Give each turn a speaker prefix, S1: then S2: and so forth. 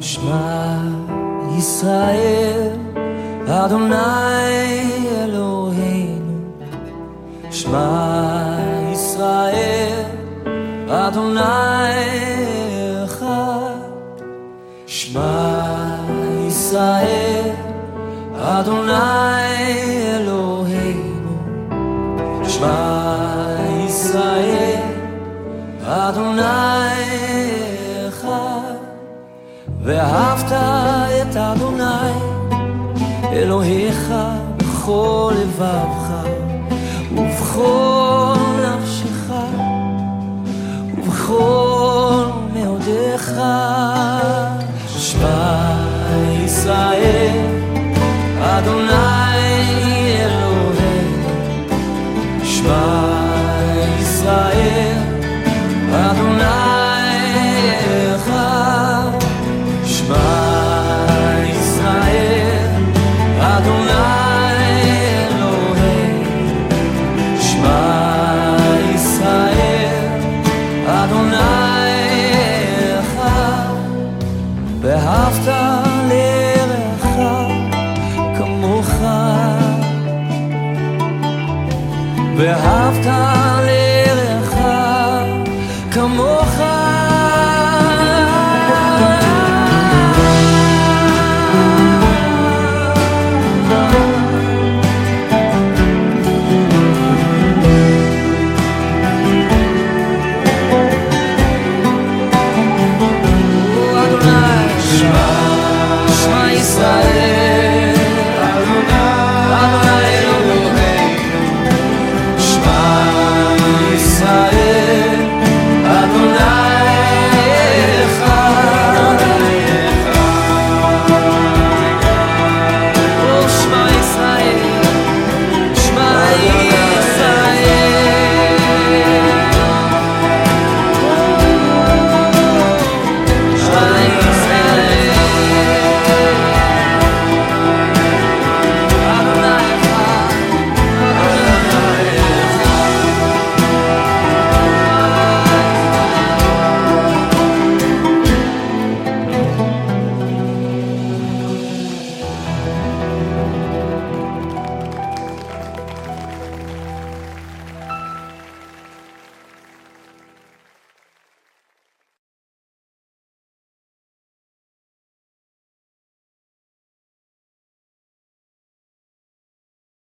S1: שמע ישראל, אדוני אלוהינו. שמע ישראל, אדוני אחד. שמע ישראל, אדוני אלוהינו. שמע ישראל, אדוני אחד. ואהבת את אדוני אלוהיך בכל לבבך ובכל נפשך ובכל מאודך. שמע ישראל, אדוני אלוהינו. שמע ישראל, אדוני אחד. שמע ישראל, אדוני אלוהינו. שמע ישראל, אדוני אחד. ואהבת